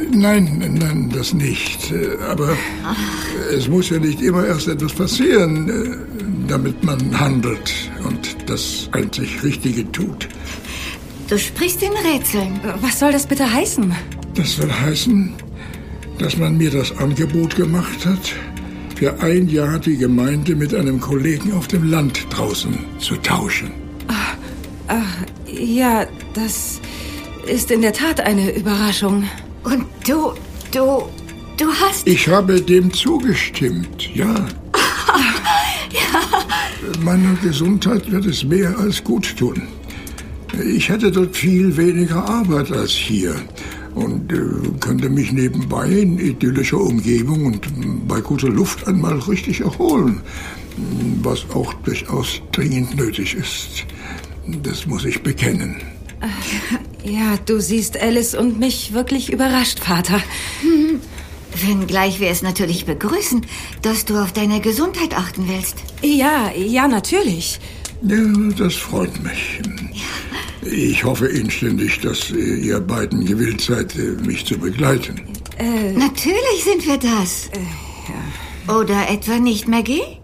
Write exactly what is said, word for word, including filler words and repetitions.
Nein, nein, das nicht. Aber Ach. es muss ja nicht immer erst etwas passieren, damit man handelt und das einzig Richtige tut. Du sprichst in Rätseln. Was soll das bitte heißen? Das soll heißen, dass man mir das Angebot gemacht hat, für ein Jahr die Gemeinde mit einem Kollegen auf dem Land draußen zu tauschen. Ach, ach, ja, das ist in der Tat eine Überraschung. Und du, du, du hast... Ich habe dem zugestimmt, ja. ja. Meiner Gesundheit wird es mehr als gut tun. Ich hätte dort viel weniger Arbeit als hier und äh, könnte mich nebenbei in idyllischer Umgebung und bei guter Luft einmal richtig erholen, was auch durchaus dringend nötig ist. Das muss ich bekennen. Ja, du siehst Alice und mich wirklich überrascht, Vater. Hm. Wenngleich wir es natürlich begrüßen, dass du auf deine Gesundheit achten willst. Ja, ja, natürlich. Ja, das freut mich. Ja. Ich hoffe inständig, dass ihr beiden gewillt seid, mich zu begleiten. Äh, natürlich sind wir das. Äh, ja. Oder etwa nicht, Maggie?